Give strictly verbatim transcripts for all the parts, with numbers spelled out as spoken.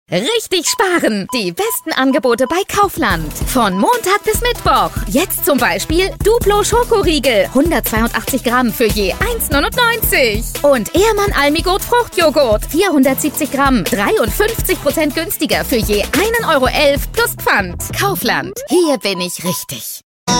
Richtig sparen! Die besten Angebote bei Kaufland. Von Montag bis Mittwoch. Jetzt zum Beispiel Duplo Schokoriegel. hundertzweiundachtzig Gramm für je eins neunundneunzig. Und Ehrmann Almigurt Fruchtjoghurt. vierhundertsiebzig Gramm. dreiundfünfzig Prozent günstiger für je ein Euro elf plus Pfand. Kaufland. Hier bin ich richtig.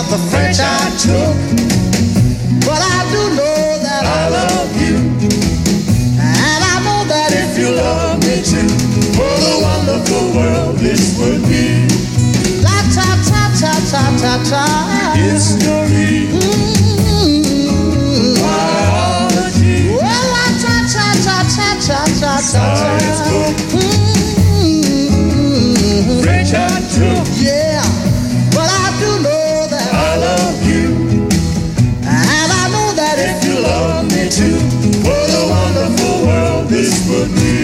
What a wonderful world this would be. La ta ta ta ta ta ta. History. Mm-hmm. Biology. Well, la ta ta ta ta ta ta ta. Science book. Mm-hmm. French I took. Yeah, but I do know that I love you, and I know that if you love me too, what a wonderful world this would be.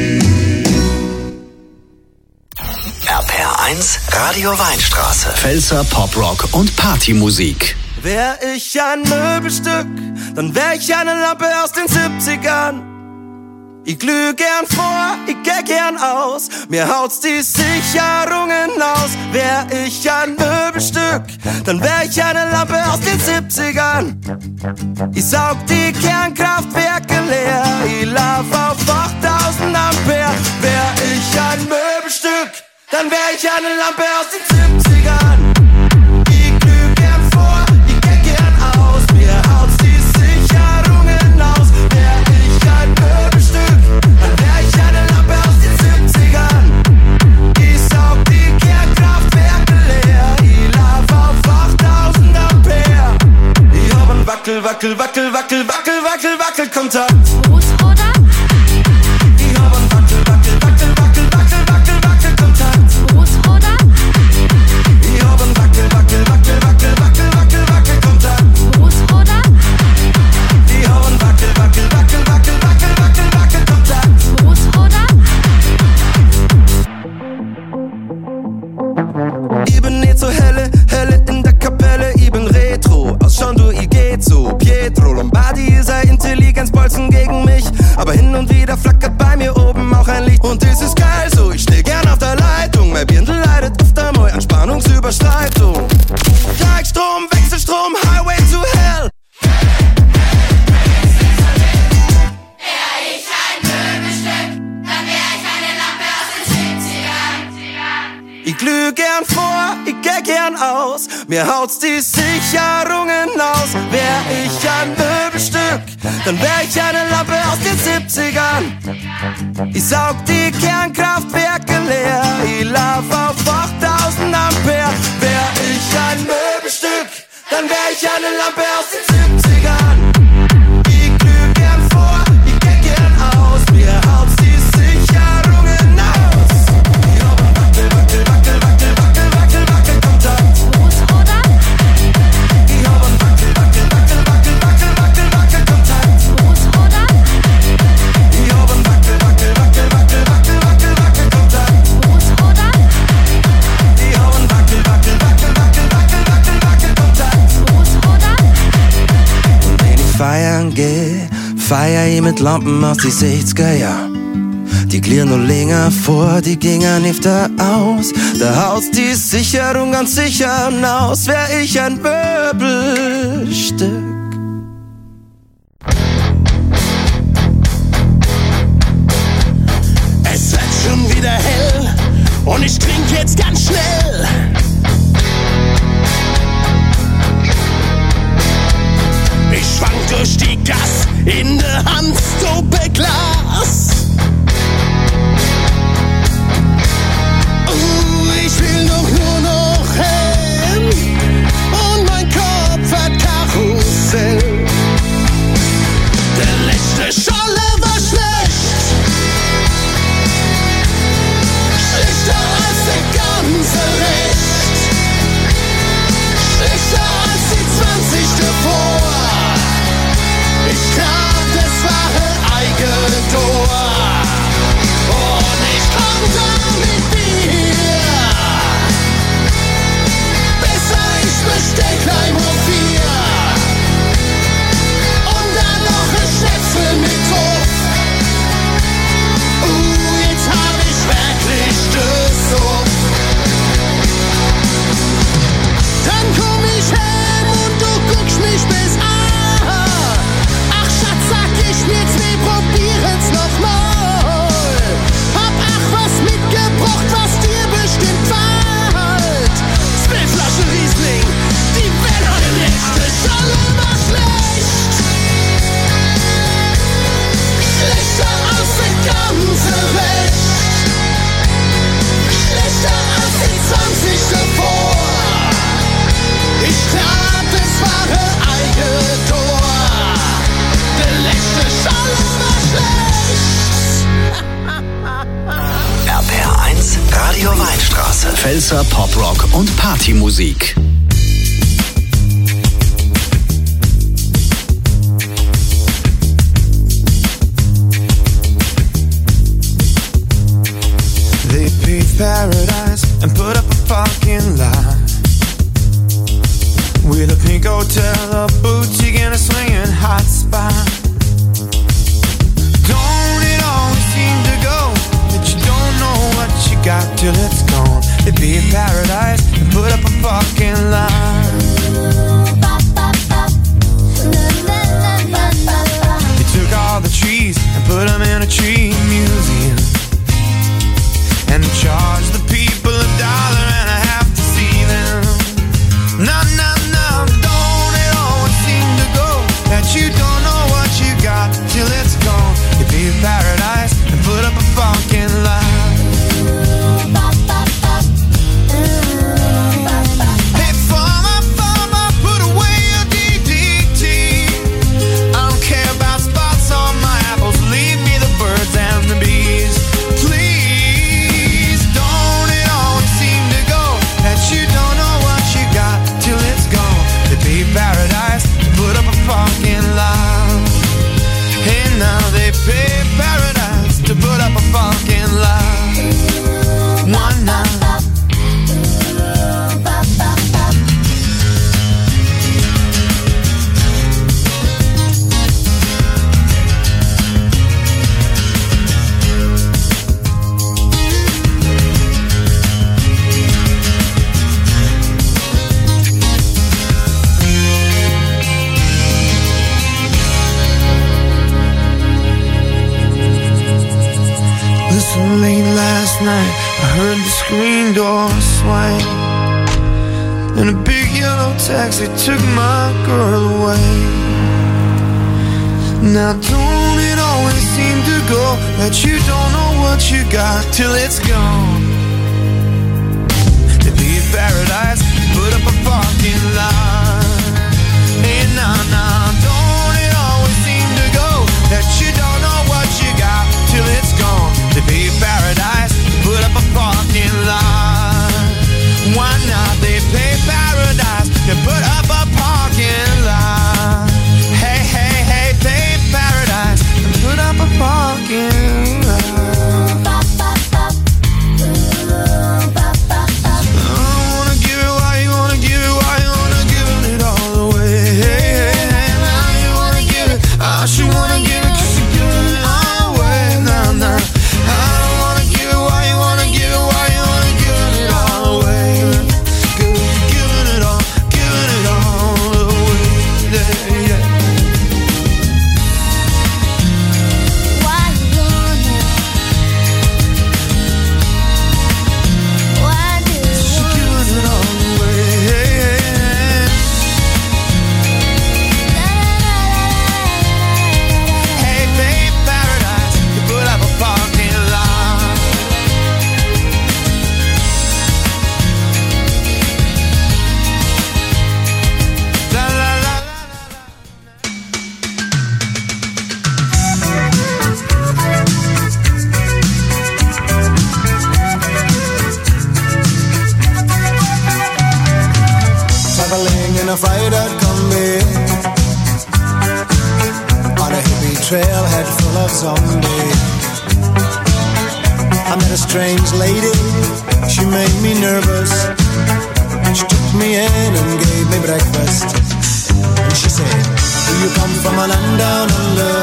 R P R eins Radio Weinstraße. Pfälzer Poprock und Partymusik. Wär ich ein Möbelstück, dann wär ich eine Lampe aus den siebzigern. Ich glüh gern vor, ich geh gern aus, mir haut's die Sicherungen aus. Wär ich ein Möbelstück, dann wär ich eine Lampe aus den siebzigern. Ich saug die Kernkraftwerke leer, ich lauf auf achttausend Ampere. Wär ich ein Möbelstück, dann wär ich eine Lampe aus den siebzigern. Ich glüh gern vor, ich geh gern aus, mir haut's die Sicherungen aus. Wär ich ein Möbelstück, dann wär ich eine Lampe aus den siebzigern. Ich saug die Kernkraftwerke leer, ich lauf auf achttausend Ampere. Ich hab ein Wackel, Wackel, Wackel, Wackel, Wackel, Wackel, Wackel, Kontakt. Fuß oder? Ich hab ein Wackel, Wackel, Wackel, Wackel, Wackel, Wackel, Wackel, Kontakt. Fuß oder? Ich hab ein Wackel, Wackel, Wackel, Wackel, Wackel, Wackel, Wackel, Kontakt. Fuß oder? Ich hab ein Wackel, Wackel, Wackel, Wackel, Wackel, Wackel, Wackel, Kontakt. Fuß oder? Ich bin nicht so helle, helle in der Kapelle, ich bin retro. Aus schon du, ich geht so. Pietro Lombardi ist ein Intelligenzbolzen gegen mich, aber hin und wieder flackert bei mir oben auch ein Licht. Und das ist geil so, ich steh gern auf der Leitung. Mein Birndl leidet öfter mal an Spannungsüberschreitung. Gleichstrom, Wechselstrom, Highway to Hell. Wär ich ein Möbelstück, dann wär ich eine Lampe aus den siebzigern. Ich glüh gern vor, ich geh gern aus, mir haut's die Sicherungen aus. Wär ich ein Möbelstück, dann wär ich eine Lampe aus den siebzigern. Ich saug die Kernkraftwerke leer, ich lauf auf achttausend Ampere. Wär ich ein Möbelstück, dann wär ich eine Lampe aus den siebzigern. Ich glüh gern vor, ich geh gern aus, mir haut's die Sicherungen aus. Ich hab ein Wackel, Wackel, Wackel, Wackel, Wackel, Wackel, Wackel, Kontakt. Fuß oder? Ich hab ein Wackel, Wackel, Wackel, Wackel, Wackel, Wackel, Wackel, Kontakt. Fuß oder? Ich hab ein Wackel, Wackel, Wackel, Wackel, Wackel, Wackel, Wackel, Kontakt. Fuß oder? Ich hab ein Wackel, Wackel, Wackel, Wackel, Wackel, Wackel, Wackel, Kontakt. Fuß oder? Und wenn ich feiern geh, feier ich mit Lampen aus die sechziger Jahr. Die klirren nur länger vor, die gingen öfter aus. Da haut's die Sicherung ganz sicher aus. Wär ich ein Möbelstück. Es wird schon wieder hell und ich trink jetzt ganz schnell. Ich schwank durch die Gas in der Hand, Doppelglas. Uh, ich will doch nur noch heim und mein Kopf hat Karussell. Radio Weinstraße. Pfälzer Poprock und Partymusik. They paved paradise and put up a fucking lie with a pink hotel, a boutique, and a swinging hot spot. Don't it always seem to go that you don't know what you got till it's gone? They paved paradise and put up a fucking lie. They took all the trees and put them in a tree museum and charge the people a dollar and a half to see them. No, no, no, don't it always seem to go that you don't know what you got till it's gone? You paved paradise and put up a fucking lie. Hey, farmer, farmer, put away your D D T. I don't care about spots on my apples, leave me the birds and the bees. Please, don't it always seem to go that you don't know what you got till it's gone? They paved paradise and put up a fucking lie. Hey, now they paved paradise to put up a fucking lie. One night. Listen, late last night I heard the screen door swing and a big yellow taxi took my girl away. Now don't it always seem to go that you don't know what you got till it's gone? To be paradise, put up a fucking line. Hey, nah, nah, don't it always seem to go that you don't know what you got till it's gone? To be paradise, put up a fucking line. Why not? They pay paradise to put up a parking lot. Hey, hey, hey, pay paradise and put up a parking lot. I don't wanna give it, why you wanna give it, why you wanna give it all away? Hey, hey, hey, now you wanna give it, I should wanna give it, cause you're giving it all away. Nah, nah, I don't wanna give it, why you wanna give it, why you wanna give it all away? Cause you're giving it all, giving it all away. Yeah, yeah. Why you wanna? Why do you She's giving it all away. Hey, babe, paradise, you put up a parking lot. La la la la Traveling in a freighter combi on a hippie trailhead full of zombies. I met a strange lady, she made me nervous. She took me in and gave me breakfast. And she said, do you come from a land down under,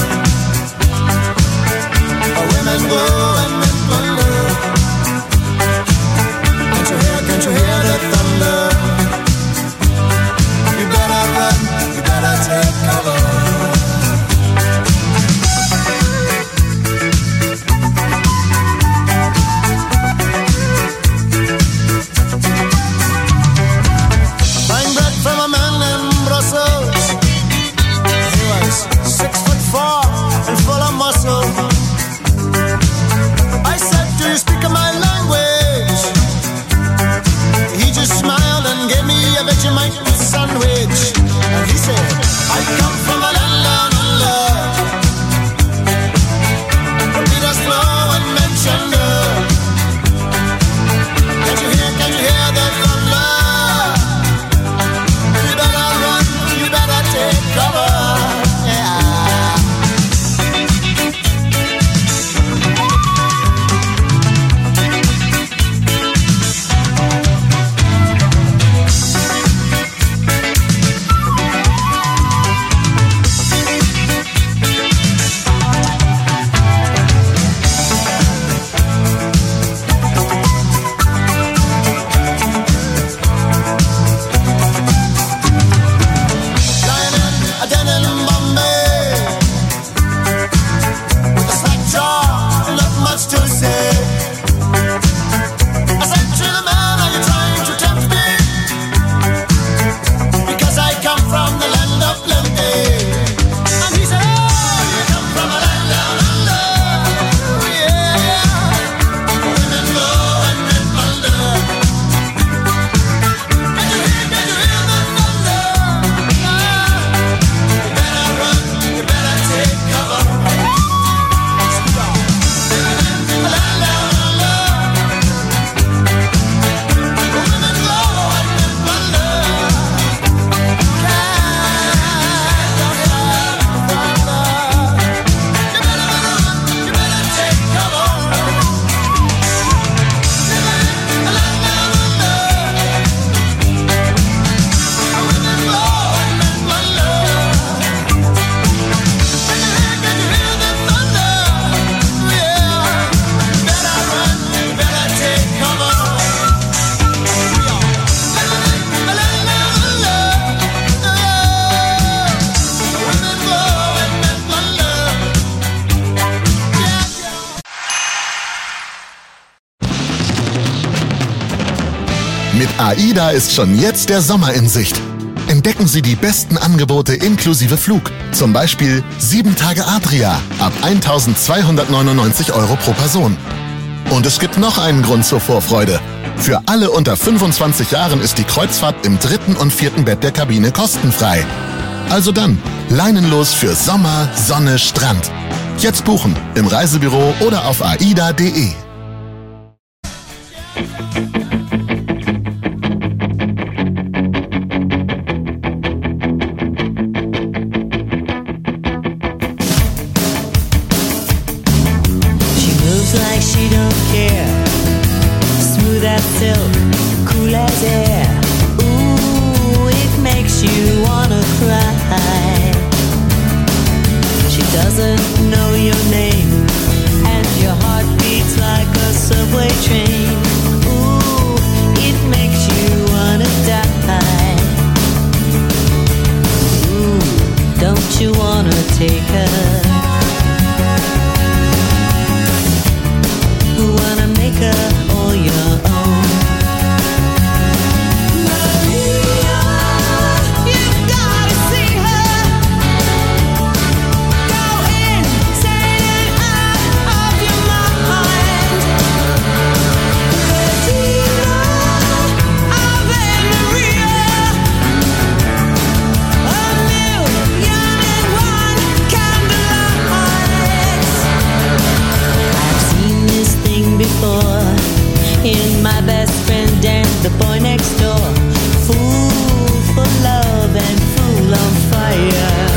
where women go and men plunder? Can't you hear, can't you hear the thunder? You better run, you better take cover. Buying bread from a man in Brussels. He was six foot four and full of muscle. Mit AIDA ist schon jetzt der Sommer in Sicht. Entdecken Sie die besten Angebote inklusive Flug. Zum Beispiel sieben Tage Adria ab eintausendzweihundertneunundneunzig Euro pro Person. Und es gibt noch einen Grund zur Vorfreude. Für alle unter fünfundzwanzig Jahren ist die Kreuzfahrt im dritten und vierten Bett der Kabine kostenfrei. Also dann, leinenlos für Sommer, Sonne, Strand. Jetzt buchen, im Reisebüro oder auf aida punkt de. Like she don't care, smooth as silk, cool as air. Ooh, it makes you wanna cry. She doesn't know your name, and your heart beats like a subway train. Ooh, it makes you wanna die. Ooh, don't you wanna take her? Wanna make her all your own. Maria, you've gotta see her. Go insane and out of your mind. Medina, Ave Maria. A million and one candlelights. I've seen this thing before in my best friend and the boy next door. Fool for love and fool on fire.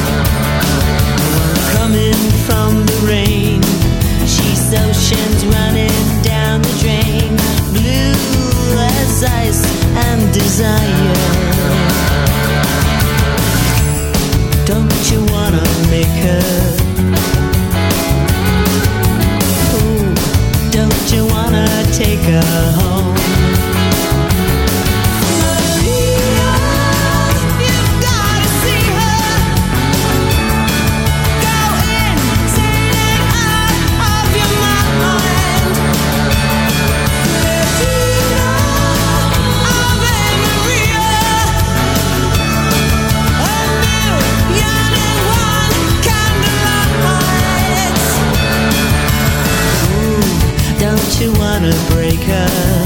Coming from the rain, she's oceans running down the drain. Blue as ice and desire. Don't you wanna make her? Don't you wanna take her home? Maria, you've gotta see her. Go insane and out of your mind. Medina, Ave Maria. A million and one candlelights. Don't you wanna break her?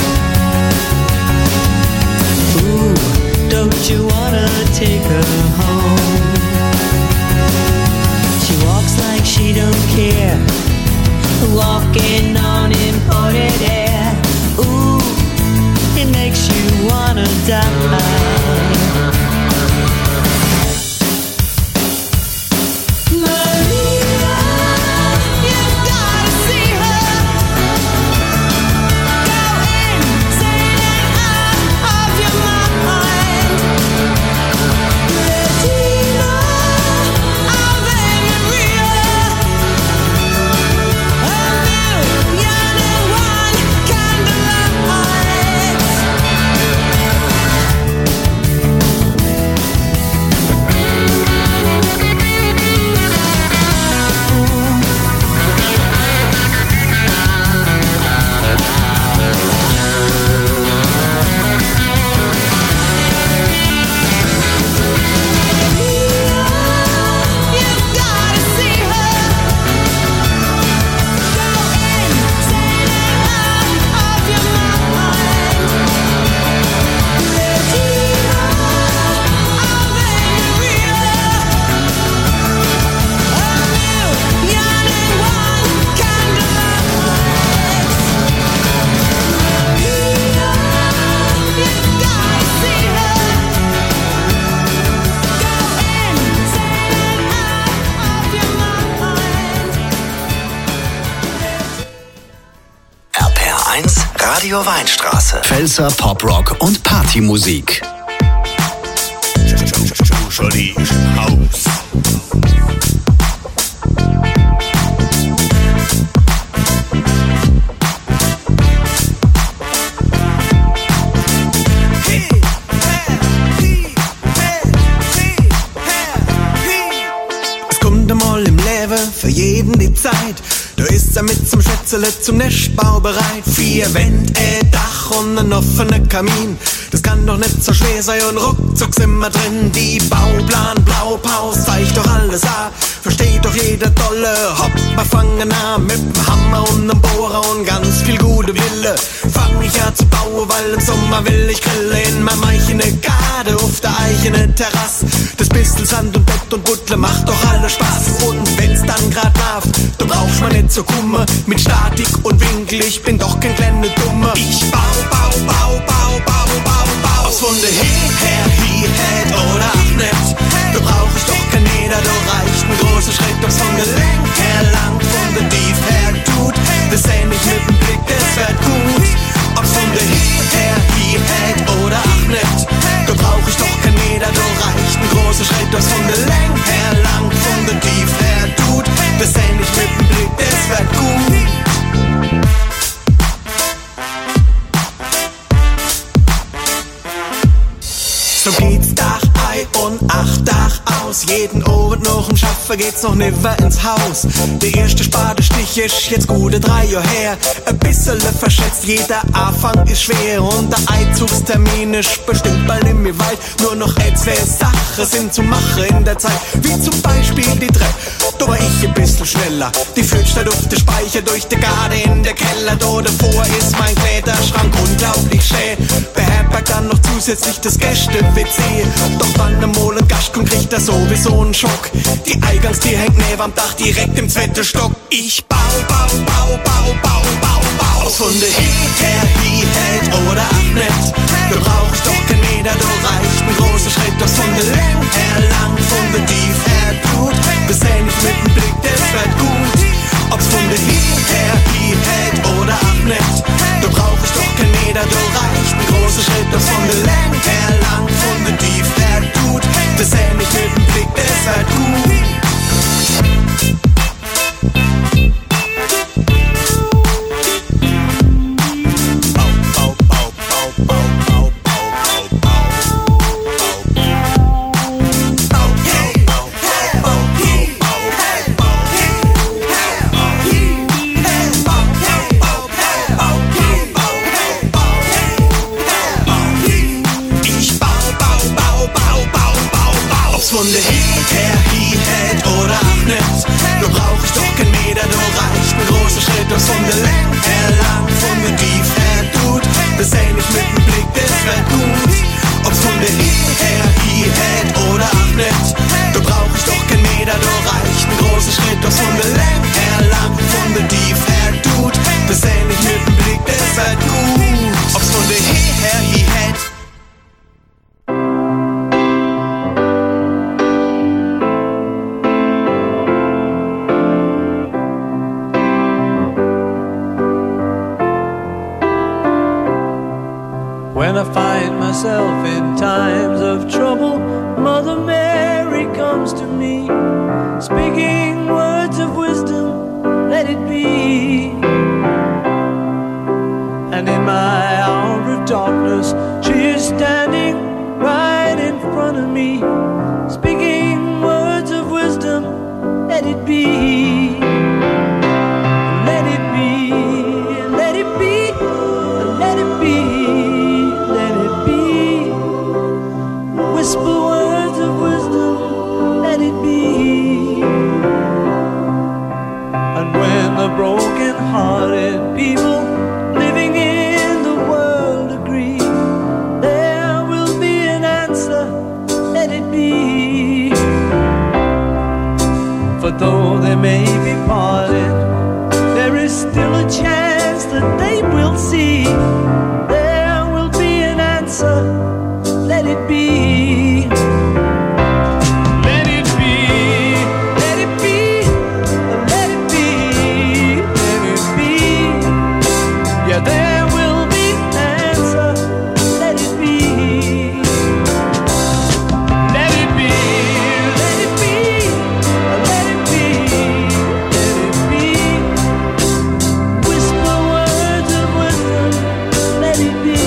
Ooh, don't you wanna take her home? She walks like she don't care, walking on imported air. Ooh, it makes you wanna die. Radio Weinstraße. Pfälzer Poprock und Partymusik. Scholli Haus. Es kommt einmal im Leben für jeden die Zeit. Da ist er mit zum Schätzele zum Nestbau bereit. Vier Wände, ein Dach und ein offener Kamin. Das kann doch nicht so schwer sein und ruckzuck sind wir drin. Die Bauplan, Blaupause zeigt doch alles an. Versteht doch jeder Dolle, hopp, wir fangen an mit dem Hammer und einem Bohrer und ganz viel gute Wille. Fang ich an zu bauen, weil im Sommer will ich grillen in meinem eigene Garde auf der eigenen Terrasse. Das bisschen Sand und Bett und Buttle macht doch alle Spaß. Und wenn's dann grad läuft, dann brauchst man nicht so kummer. Mit Statik und Winkel, ich bin doch kein kleiner Dummer. Ich bau, bau, bau, bau, bau, bau, bau. Aus von der He, her, hi, het oder ach nicht. Da brauch ich doch kein Meter, da reicht ein großer Schritt. Aus von der Lenk her lang, von der Tief her tut. Das seh ich mit dem Blick, das wird gut. Ob von der He, her, hi, het oder ach nicht. Da brauch ich doch kein Meter, da reicht ein großer Schritt. Aus von der Lenk her lang, von der Tief her tut. Das seh ich mit dem Blick, das wird gut. So geht's Dach ein und acht Dach aus. Jeden Abend noch im Schaffen geht's noch nimmer ins Haus. Der erste Spadestich ist jetzt gute drei Jahre her. Ein bisschen verschätzt, jeder Anfang ist schwer. Und der Einzugstermin ist bestimmt bald in mir weit. Nur noch ein, zwei Sachen sind zu machen in der Zeit. Wie zum Beispiel die Treppe, da war ich ein bisschen schneller. Die führt statt auf der Speicher durch die Garde in der Keller. Da davor ist mein Kleiderschrank unglaublich schön. Beherbergt dann noch zusätzlich das Gäste-W C. Doch wann einmal ein Gast kommt, kriegt er sowieso einen Schock. Die Eingangstür hängt neben am Dach direkt im zweiten Stock. Ich bau, bau, bau, bau, bau, bau, bau. Aus von der He, her, hi, het oder ach nicht. Da brauch ich doch kein Meter, da reicht ein großer Schritt. Aus von der Lenk her lang, von der Tief her tut. Das seh ich mit dem Blick, das wird gut. Ob's von der He, her, hi, het oder ach nicht. Da brauch ich doch kein Meter, da reicht ein großer Schritt. Aus von der Lenk her lang, von der Tief her tut. Das seh ich mit dem Blick, das wird gut. Von der He, her, hi, het oder ach nicht. Da brauch ich doch kein Meter, da reicht ein großer Schritt. Aus von der Lenk her lang, von der Tief her tut. Das seh ich mit dem Blick, das wird gut. Ob's von der He, her, hi, het oder ach nicht. Da brauch ich doch kein Meter, da reicht ein großer Schritt. Aus von der Lenk her lang, von der Tief her tut. Das seh ich mit dem Blick, das wird gut. Ob's von der He, her, hi, het. When I find myself in times of trouble, Mother Mary comes to me, speaking words of wisdom, let it be. And in my hour of darkness, she is standing right in front of me, speaking words of wisdom, let it be. Let it be, let it be, let it be. Whisper words of wisdom, let it be. And when the broken-hearted people living in the world agree, there will be an answer, let it be. For though they may be parted, there is still a chance that they will see. There will be an answer, let it be. Let it be, let it be, let it be, let it be. Yeah, there will be an answer, let it be. Let it be, let it be, let it be, let it be. Whisper words of wisdom, let it be.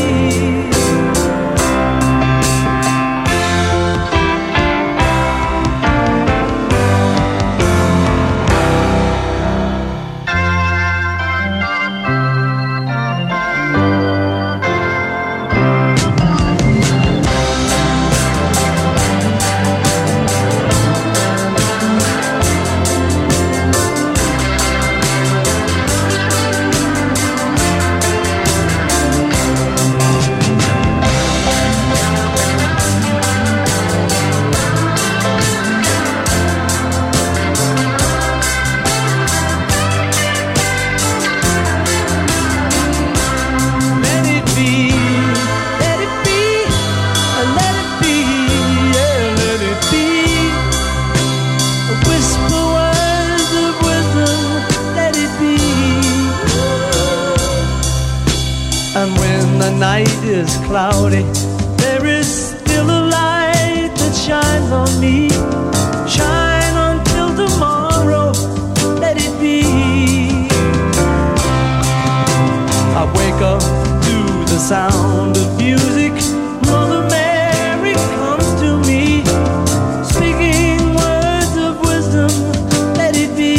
And when the night is cloudy, there is still a light that shines on me. Shine until tomorrow, let it be. I wake up to the sound of music. Mother Mary comes to me, speaking words of wisdom, let it be.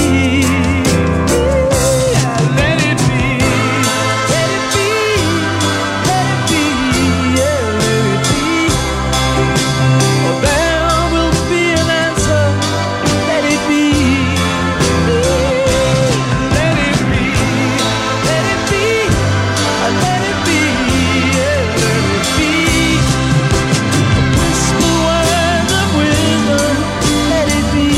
Yeah, let it be, let it be, let it be, yeah, let it be. Oh, there will be an answer, let it be. Let it be, let it be, let it be, yeah, let it be. Whisper words of wisdom, let it be.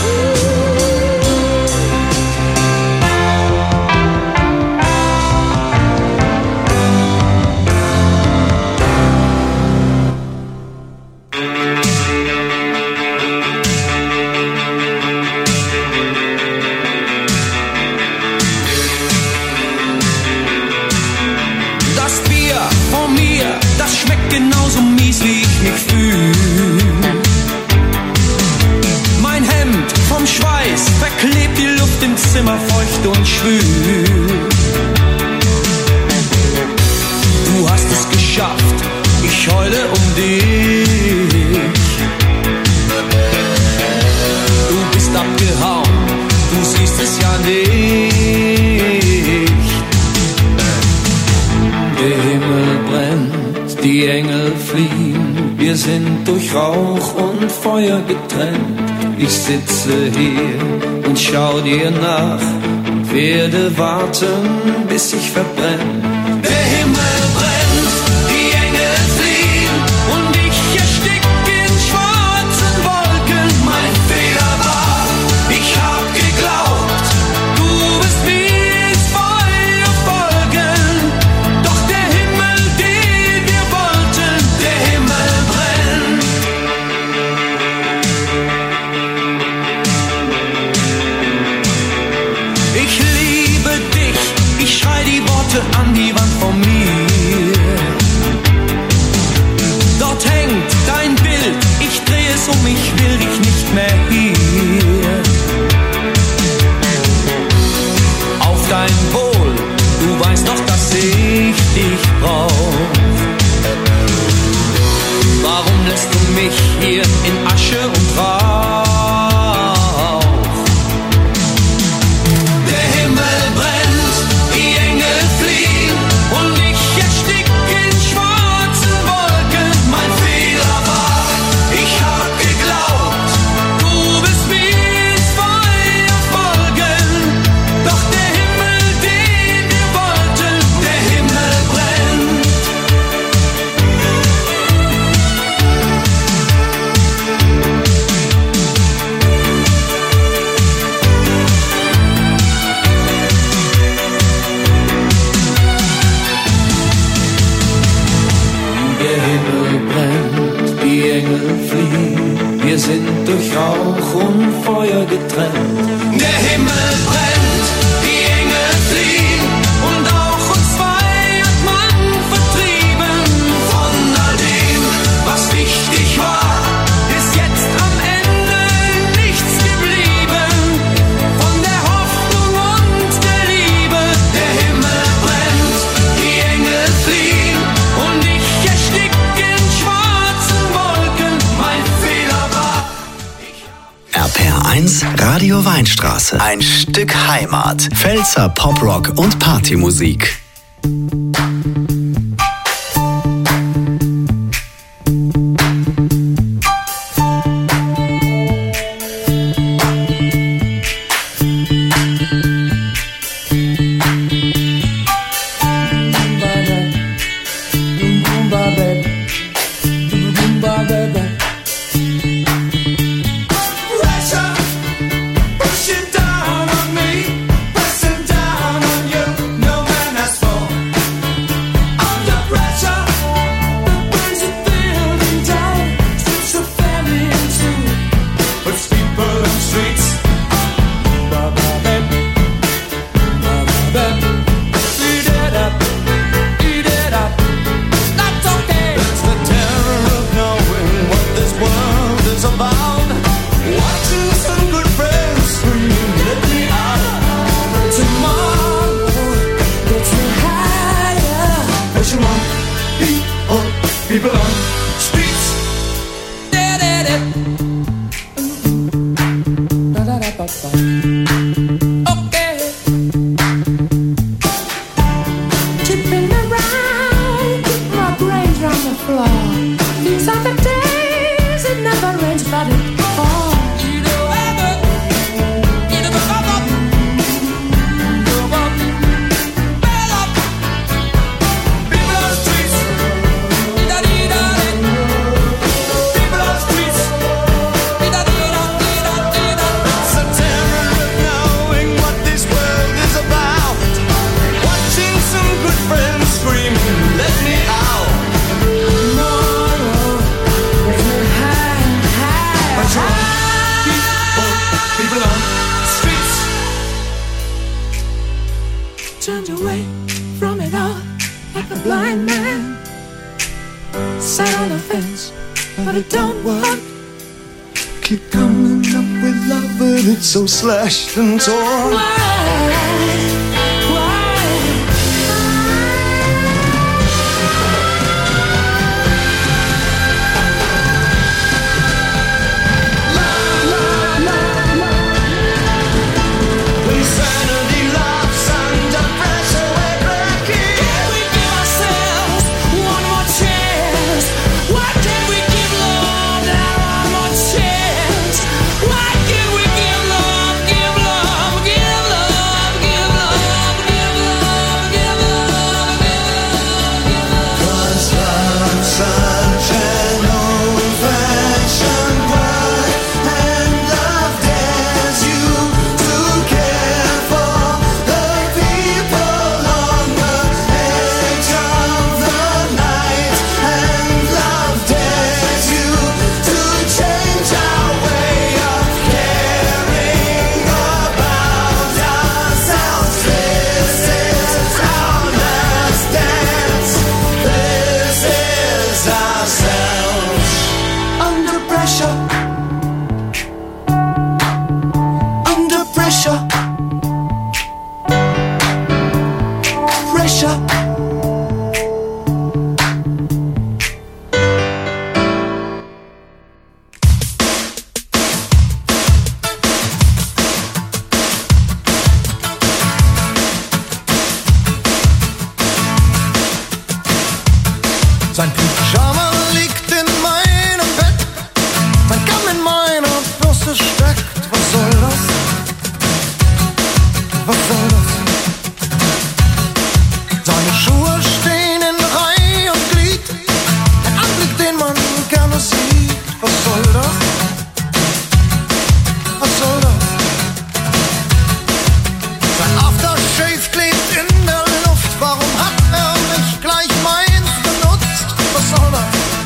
Das Bier von mir, das schmeckt genauso mies, wie ich mich fühl. Mein Hemd vom Schweiß verklebt die Luft im Zimmer feucht und schwül. Du hast es geschafft, ich heule um dich. Du bist abgehauen, du siehst es ja nicht. Der Himmel brennt, die Engel fliehen, wir sind durch Rauch und Feuer getrennt. Ich sitze hier und schau dir nach und werde warten, bis ich verbrenne. Der Himmel brennt, die Engel fliehen und ich erstick in schwarzen Wolken. Mein Fehler war, ich hab geglaubt, du wirst mir ins Feuer folgen. Doch der Himmel, den wir wollten, der Himmel brennt. Ich liebe dich, ich schrei die Worte an die Wand von mir. Dort hängt dein Bild, ich dreh es um, ich will dich nicht mehr hier. Auf dein Wohl, du weißt doch, dass ich dich brauch. Warum lässt du mich hier in Asche und Rauch? Der Himmel brennt, die Engel fliehen und ich erstick in schwarzen Wolken. Mein Fehler war, ich hab geglaubt, du wirst mir ins Feuer folgen. Doch der Himmel, den wir wollten, der Himmel brennt. Der Himmel brennt, die Engel fliehen, wir sind durch Rauch und Feuer getrennt. Der Himmel brennt, die Engel fliehen und auch uns zwei hat man vertrieben. Von all dem, was wichtig war, ist jetzt am Ende nichts geblieben. Von der Hoffnung und der Liebe, der Himmel brennt, die Engel fliehen und ich erstick in schwarzen Wolken. Mein Fehler war. R P R eins Radio Weinstraße. Ein Stück Heimat. Pfälzer Poprock und Partymusik. Pressure, pushing down on me, pressing down on you. No man has fallen. a blind man sat on a fence, but it don't work. Keep coming up with love, but it's so slashed and torn. Why? Sein Pyjama liegt in meinem Bett, sein Kamm in meiner Bürste steckt. Was soll das? Was soll das? Seine Schuhe stehen in Reihe und Glied, ein Anblick, den man gerne sieht. Was soll das? Was soll das? Sein Aftershave klebt in der Luft, warum hat er nicht gleich meins benutzt? Was soll das?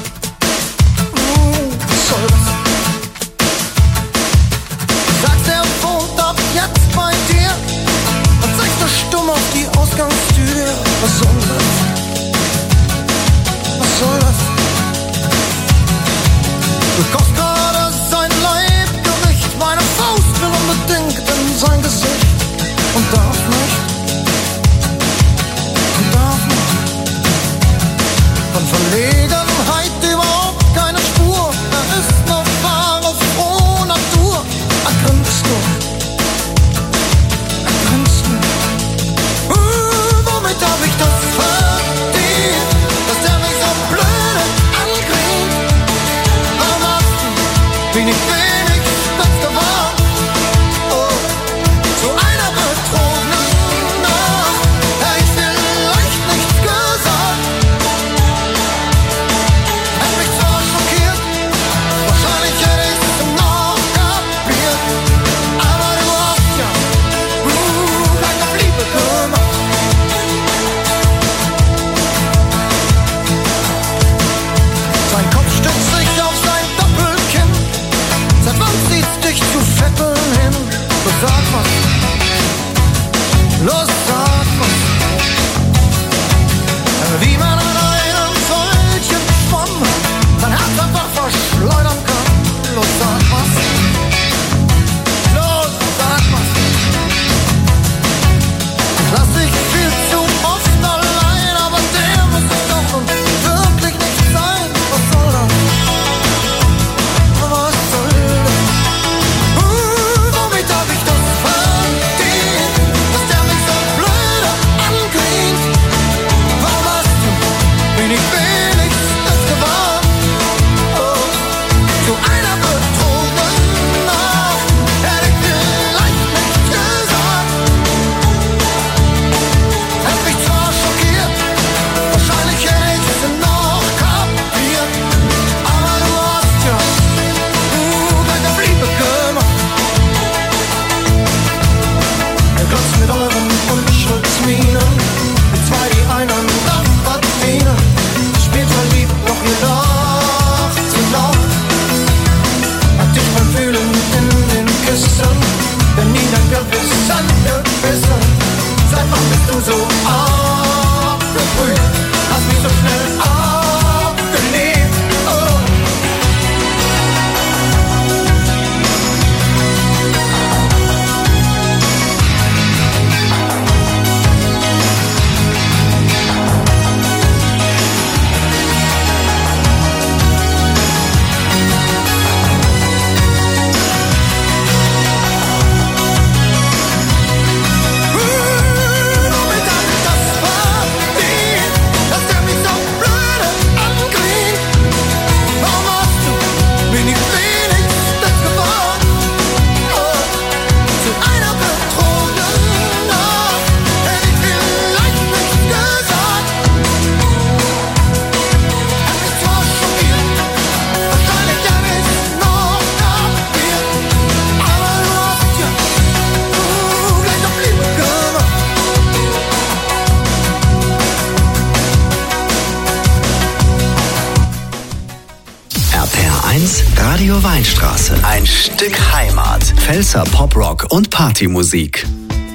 Radio Weinstraße. Ein Stück Heimat. Pfälzer Poprock und Partymusik.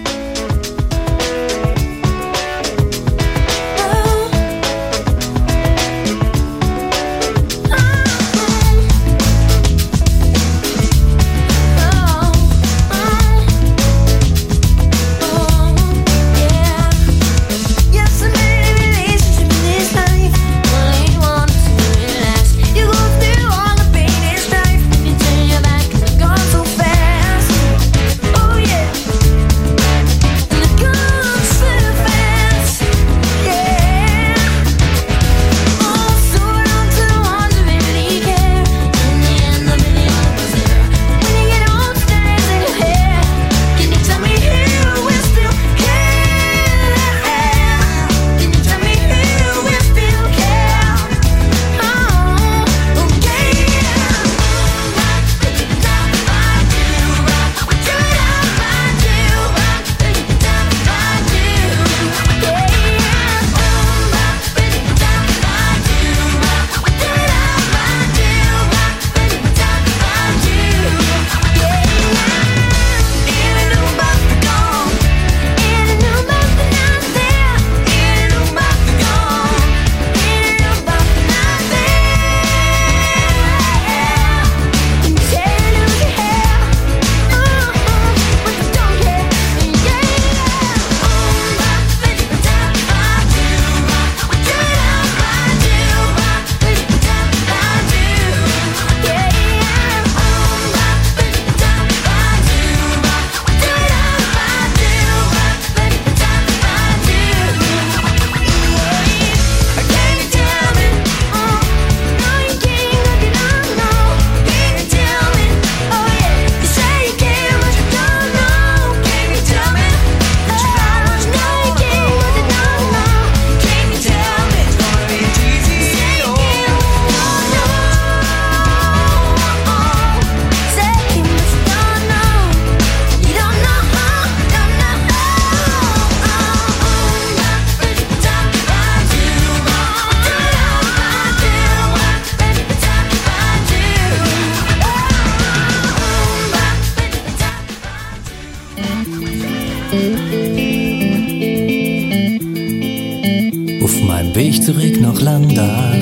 Auf meinem Weg zurück nach Landach,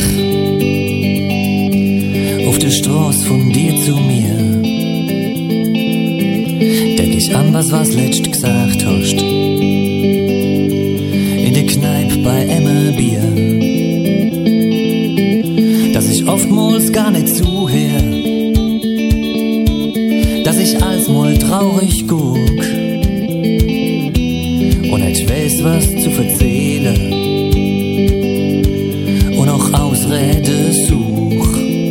auf der Straße von dir zu mir, denk ich an was, was letzt gesagt hast, in der Kneipe bei Emma Bier, dass ich oftmals gar nicht zuhör, dass ich alsmal traurig guck und nicht weiß, was zu erzählen und auch Ausrede such.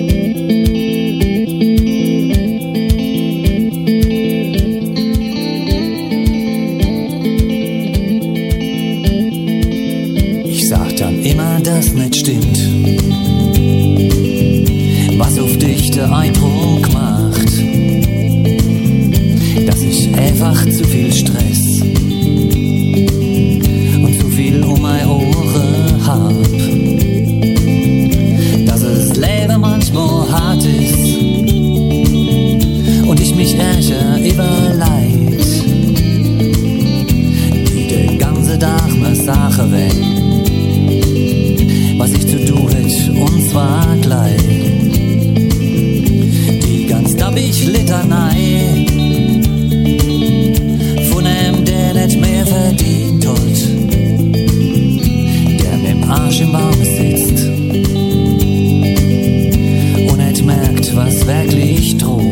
Ich sag dann immer, dass nicht stimmt, was auf dich der Eindruck macht, dass ich einfach zu viel Stress und zu viel um meine Ohren hab, dass das Leben manchmal hart ist und ich mich ärger über Leid, die den ganzen Tag mir Sache wenn, was ich zu tun hätt, und zwar gleich. Die ganz dappig Litanei von einem, der nicht mehr verdient hat, der mit dem Arsch im Baum sitzt und nicht merkt, was wirklich droht.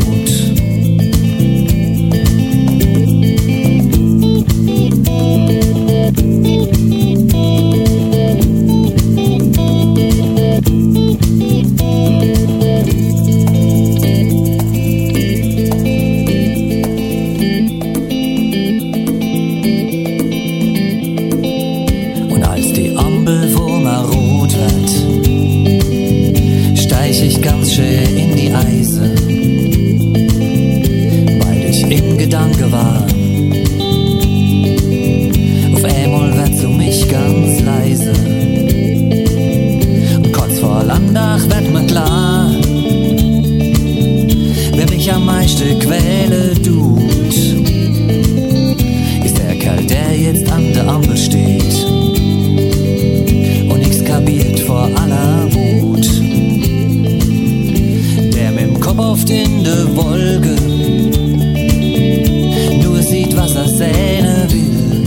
In die Eise, weil ich in Gedanke war. Auf einmal wird um mich ganz leise und kurz vor Landach wird mir klar, vor aller Wut. Der mit dem Kopf oft in de Wolke nur sieht, was er sehne will.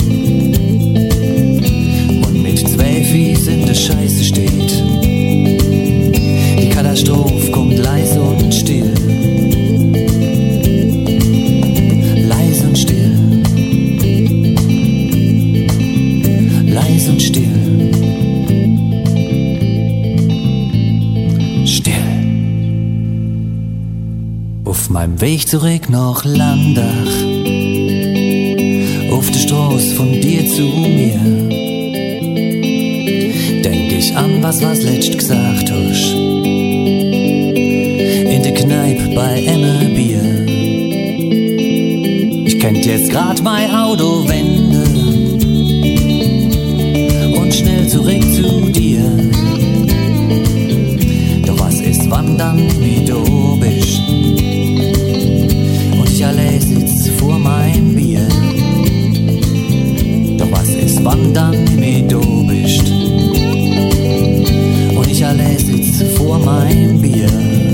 Und mit zwei Fies in de Scheiße steht. Die Katastrophe kommt leise und still. Leise und still. Leise und still. Auf meinem Weg zurück nach Landach, auf der Straße von dir zu mir, denk ich an was, was letzt gesagt hast, in der Kneipe bei Emme Bier. Ich könnt jetzt grad mein Auto wenden und schnell zurück zu dir. Doch was ist, wann dann wie du bist? Ich allein sitz vor meinem Bier. Doch was ist, wann dann wie du bist? Und ich allein sitz vor meinem Bier.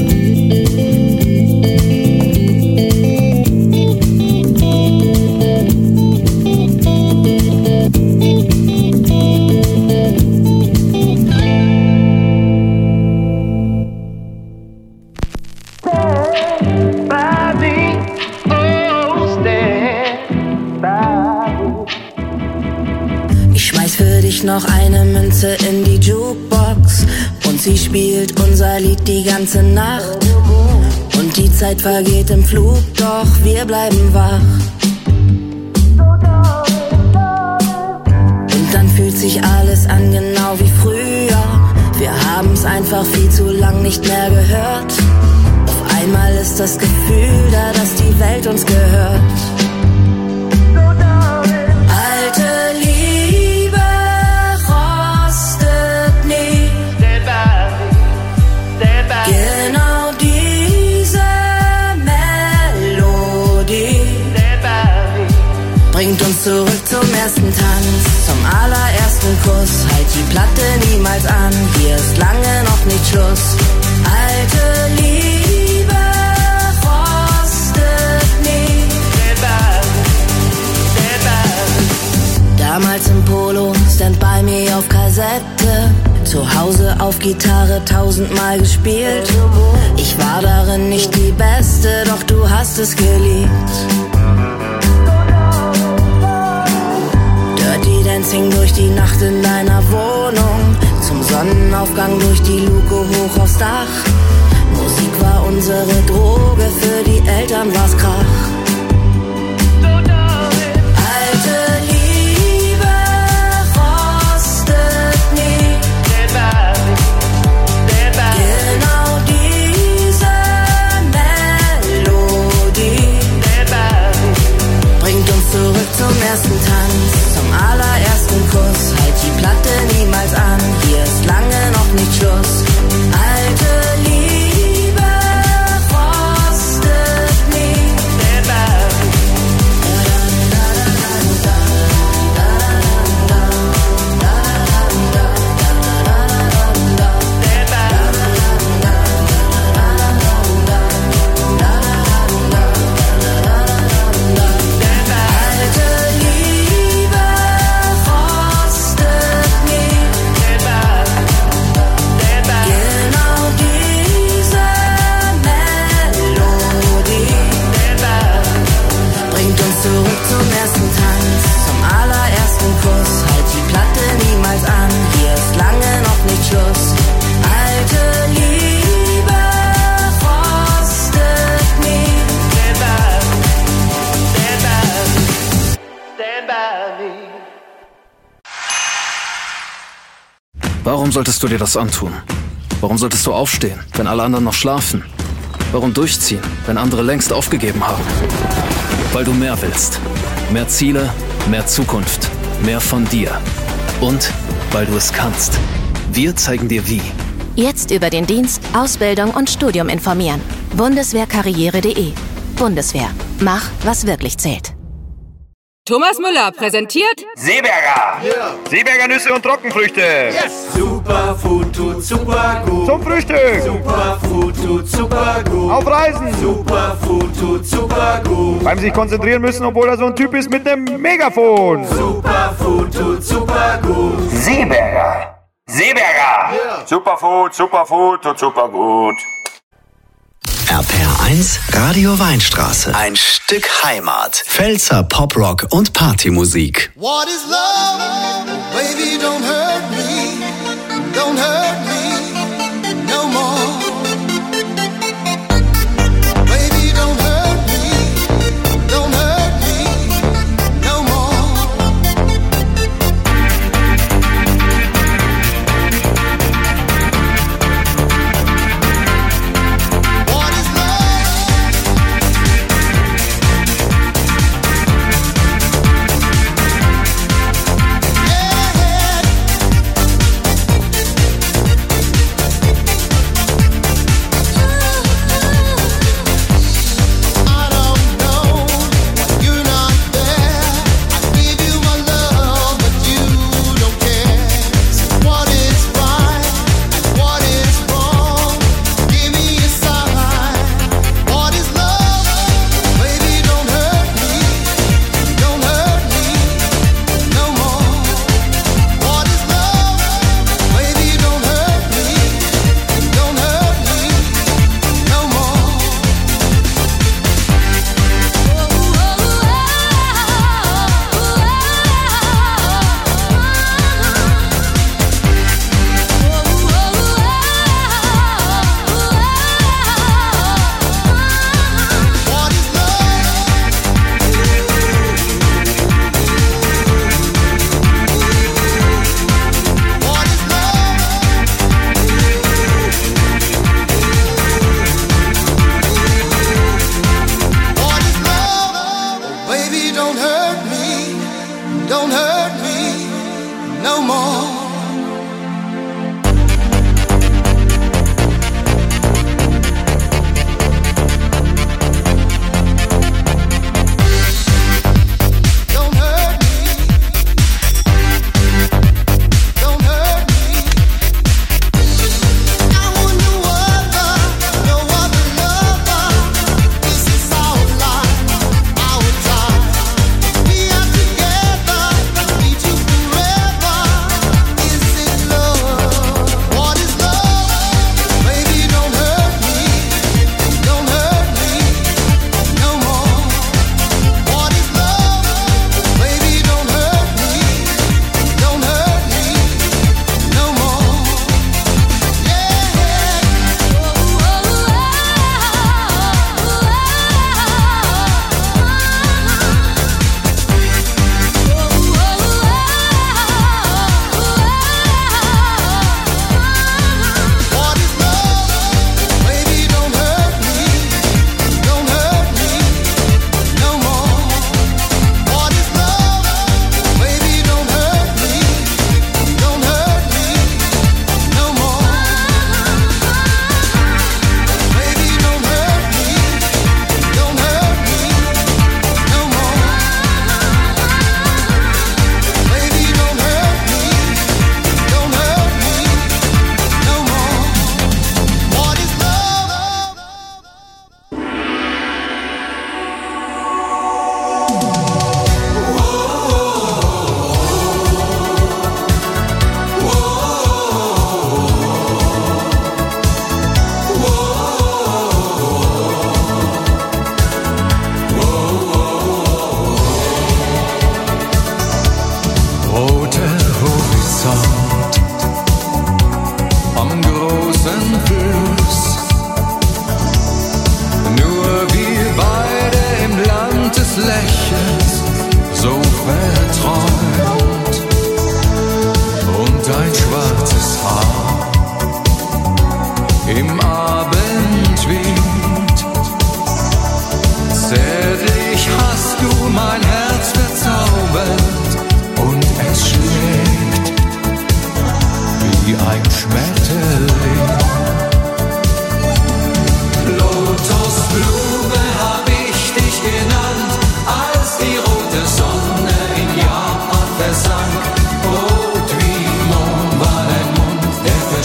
Noch eine Münze in die Jukebox und sie spielt unser Lied die ganze Nacht. Und die Zeit vergeht im Flug, doch wir bleiben wach. Und dann fühlt sich alles an genau wie früher. Wir haben's einfach viel zu lang nicht mehr gehört. Auf einmal ist das Gefühl da, dass die Welt uns gehört. Alte Liebe genau diese Melodie bringt uns zurück zum ersten Tanz, zum allerersten Kuss. Halt die Platte niemals an, hier ist lange noch nicht Schluss. Alte Liebe rostet nie. Damals im Polo, Stand By Me auf Kassette. Zu Hause auf Gitarre tausendmal gespielt. Ich war darin nicht die Beste, doch du hast es geliebt. Dirty Dancing durch die Nacht in deiner Wohnung. Zum Sonnenaufgang durch die Luke hoch aufs Dach. Musik war unsere Droge, für die Eltern war's Krach. Zum ersten Tanz, zum allerersten Kuss. Halt die Platte niemals an, hier ist lange noch nicht Schluss. Alte Liebe rostet nie. Warum solltest du dir das antun? Warum solltest du aufstehen, wenn alle anderen noch schlafen? Warum durchziehen, wenn andere längst aufgegeben haben? Weil du mehr willst. Mehr Ziele, mehr Zukunft, mehr von dir. Und weil du es kannst. Wir zeigen dir wie. Jetzt über den Dienst, Ausbildung und Studium informieren. Bundeswehrkarriere punkt de. Bundeswehr. Mach, was wirklich zählt. Thomas Müller präsentiert Seeberger. Yeah. Seeberger Nüsse und Trockenfrüchte. Yes. Super. Superfood tut super gut. Zum Frühstück. Superfood tut super gut. Auf Reisen. Superfood tut super gut. Beim sich konzentrieren müssen, obwohl er so ein Typ ist mit einem Megafon. Superfood tut super gut. Seeberger. Seeberger. Yeah. Superfood, Superfood tut super gut. R P R eins Radio Weinstraße. Ein Stück Heimat. Pfälzer Poprock und Partymusik. What is love? Baby, don't hurt me. Don't hurt me no more. Baby, don't hurt me. Don't hurt me no more. What is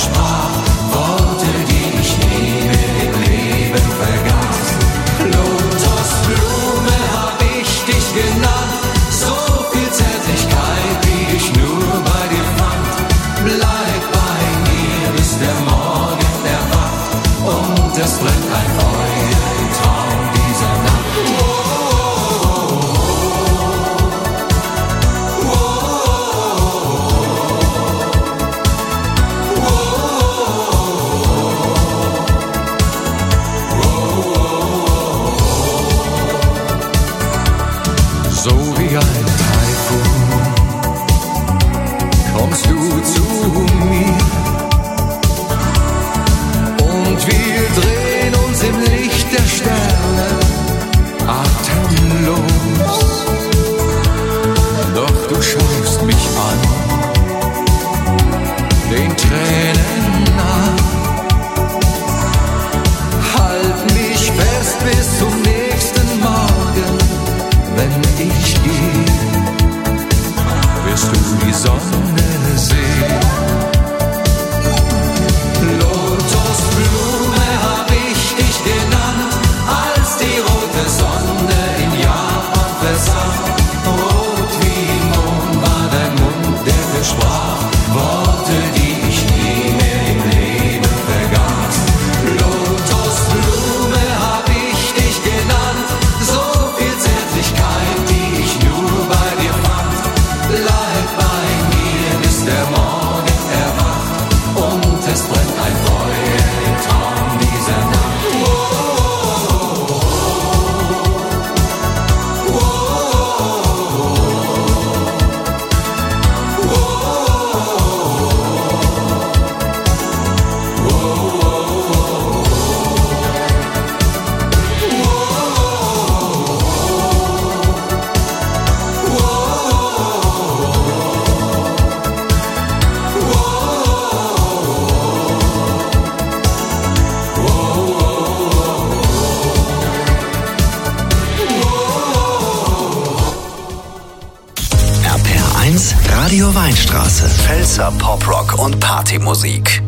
versprach, Worte, die ich nie mehr im Leben vergaß. Lotusblume hab ich dich genannt, so viel Zärtlichkeit, wie ich nur bei dir fand. Bleib bei mir, bis der Morgen erwacht und es brennt ein Feuer im Traum dieser Nacht. So wie ein Taifun kommst du zu mir und wir drehen uns im Licht der Sterne atemlos. Doch du schaust mich an, den Tränen nah, halt mich fest bis zum nächsten Morgen. Wenn ich gehe, wirst du die Sonne sehen. Lotusblume hab ich dich genannt, als die rote Sonne in Japan versank. Rot wie Mond war dein Mund, der versprach Worte, die ich nie mehr im Leben vergaß. Lotusblume hab ich dich genannt, so viel Zärtlichkeit, die ich nur bei dir fand. Bleib bei mir, bis der Morgen erwacht und es brennt ein Feuer im Traum dieser Nacht. Oh, oh, oh, oh, R P R eins Radio Weinstraße. Pfälzer Poprock und Partymusik.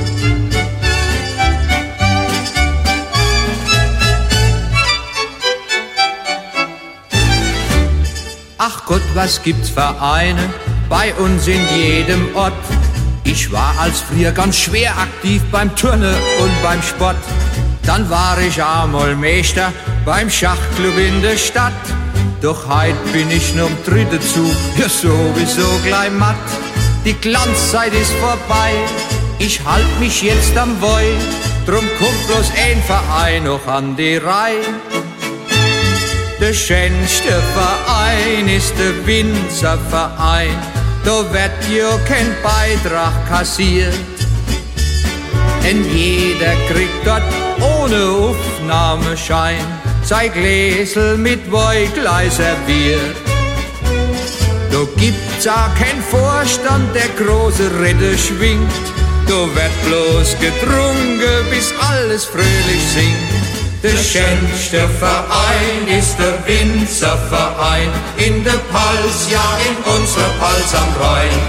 Ach Gott, was gibt's Vereine bei uns in jedem Ort. Ich war als früher ganz schwer aktiv beim Turnen und beim Sport. Dann war ich einmal Meister beim Schachclub in der Stadt. Doch heut bin ich noch dritte Zug, ja sowieso gleich matt. Die Glanzzeit ist vorbei, ich halt mich jetzt am Woi. Drum kommt bloß ein Verein noch an die Reihe. Der schönste Verein ist der Winzerverein. Da wird ja kein Beitrag kassiert. Denn jeder kriegt dort ohne Aufnahmeschein sein Gläsel mit Weingleis serviert. Da gibt's auch kein Vorstand, der große Ritter schwingt. Da wird bloß getrunken, bis alles fröhlich singt. Der schönste Verein ist der Winzerverein in der Pals, ja in unserer Pals am Rhein.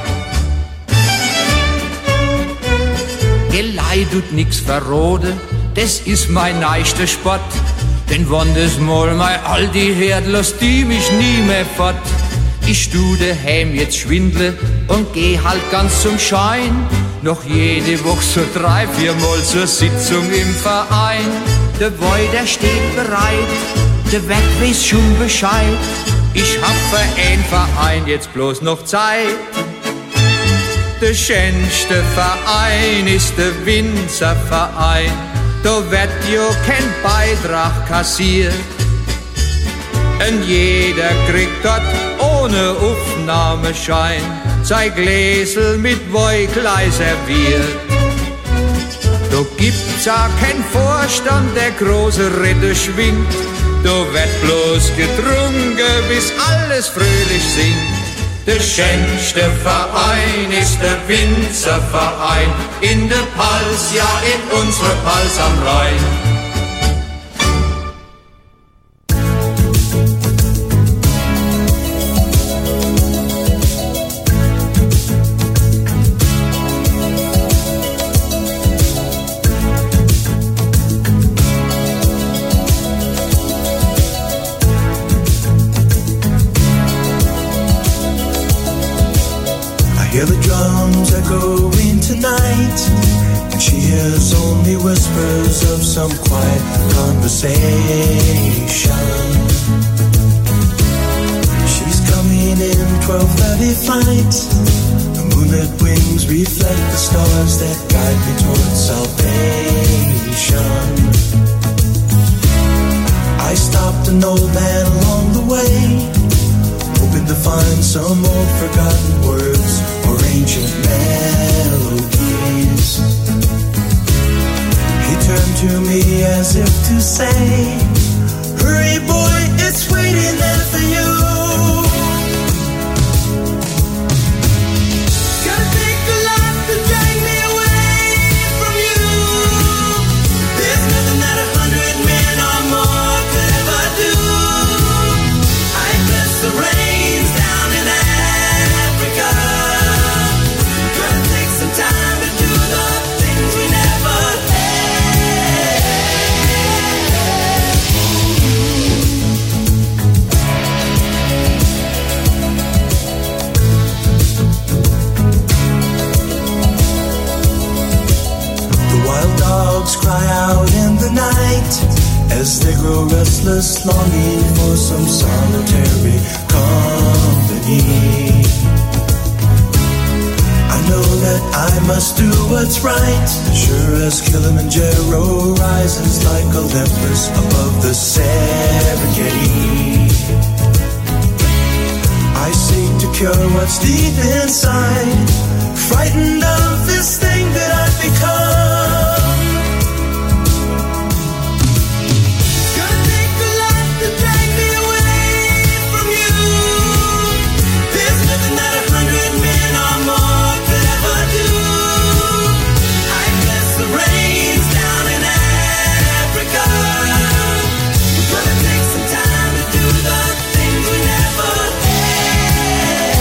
Gelei tut nix verrode, das ist mein neuester Sport. Denn wann das mal mein Aldi hört, lasst die mich nie mehr fort. Ich tu daheim jetzt schwindle und geh halt ganz zum Schein. Noch jede Woche so drei, viermal zur Sitzung im Verein. Der Boy, der steht bereit, der Wett weiß schon Bescheid. Ich hab für ein Verein jetzt bloß noch Zeit. Der schönste Verein ist der Winzerverein. Da wird ja kein Beitrag kassiert. Und jeder kriegt dort ohne Aufnahmeschein sein Gläsel mit Weingleis serviert. Da gibt's auch kein Vorstand, der große Ritter schwingt. Da wird bloß getrunken, bis alles fröhlich singt. Der schönste Verein ist der Winzerverein in der Pals, ja in unserer Pals am Rhein. night, and she hears only whispers of some quiet conversation. She's coming in twelve thirty flight. The moonlit wings reflect the stars that guide me towards salvation. I stopped an old man along the way, hoping to find some old forgotten words or ancient melodies. He turned to me as if to say, hurry boy, it's waiting there for you. Gotta take a lot to drag me away from you. There's nothing that a hundred men or more could ever do. I bless the rains down in Africa. Gonna take some time to do the things we never had. The wild dogs cry out in the night as they grow restless, longing for some solitary company. I know that I must do what's right, sure as Kilimanjaro rises like Olympus above the Serengeti. I seek to cure what's deep inside, frightened of this thing that I've become. Gonna take a lot to drag me away from you. There's nothing that a hundred men or more could ever do. I bless the rains down in Africa. Gonna take some time to do the things we never had.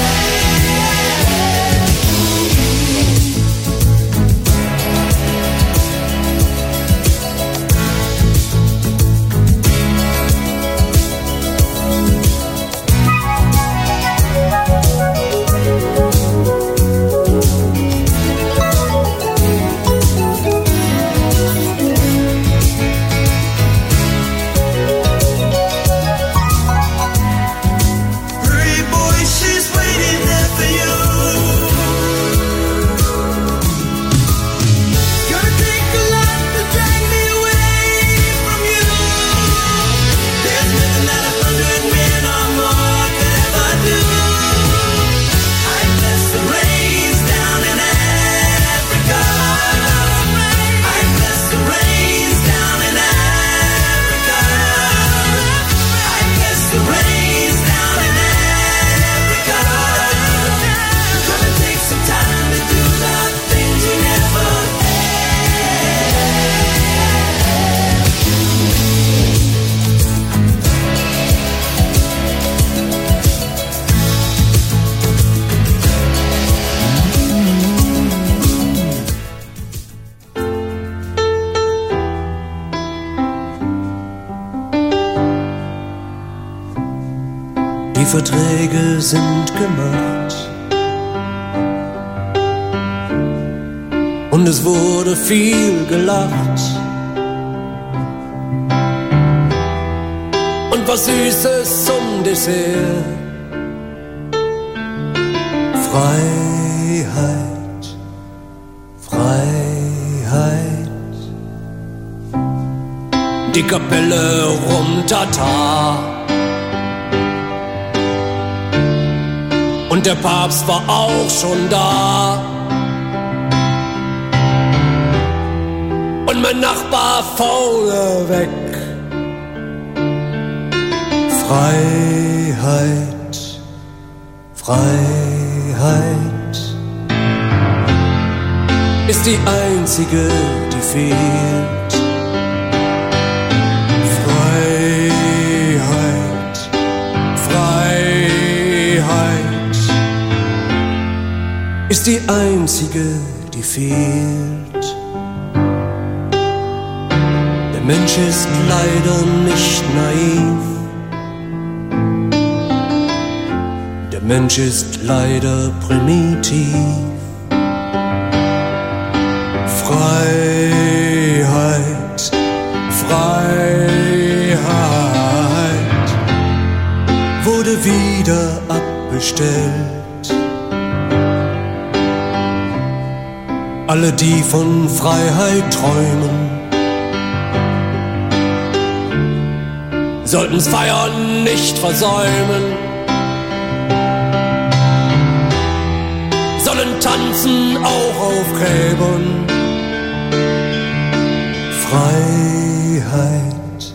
Hurry boy, she's waiting there for you. Gonna take a lot to drag me away from you. There's nothing that a hundred men or more could ever do. I bless the rains down in Africa. I bless the rains down in Africa. I bless the rains down in Africa. Gonna take some time to do the things we never Die Verträge sind gemacht und es wurde viel gelacht und was Süßes zum Dessert. Freiheit, Freiheit, die Kapelle Rum-Tata. Und der Papst war auch schon da. Und mein Nachbar vorne weg. Freiheit, Freiheit ist die einzige, die fehlt. Freiheit, Freiheit ist die einzige, die fehlt. Der Mensch ist leider nicht naiv. Der Mensch ist leider primitiv. Freiheit, Freiheit wurde wieder abbestellt. Alle, die von Freiheit träumen, sollten's Feiern nicht versäumen, sollen tanzen auch auf Gräbern. Freiheit,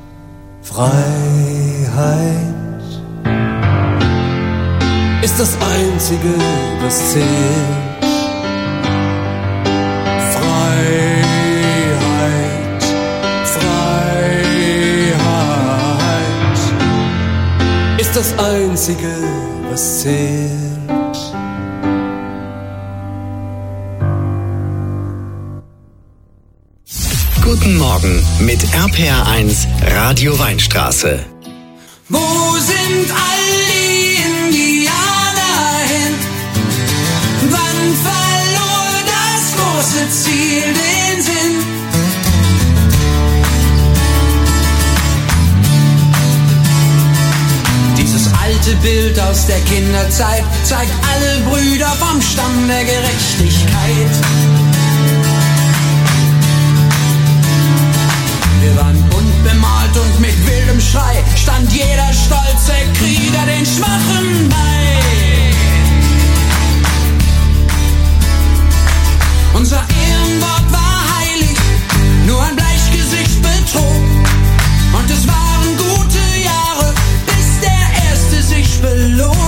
Freiheit ist das Einzige, was zählt. Freiheit, Freiheit ist das Einzige, was zählt. Guten Morgen mit R P R eins Radio Weinstraße. Wo sind all die Indianer hin? Wann verlor das große Ziel den Sinn? Dieses alte Bild aus der Kinderzeit zeigt alle Brüder vom Stamm der Gerechtigkeit. Wir waren bunt bemalt und mit wildem Schrei stand jeder stolze Krieger den Schwachen bei. Unser Ehrenwort war heilig, nur ein Bleichgesicht betrog. Und es waren gute Jahre, bis der Erste sich belog.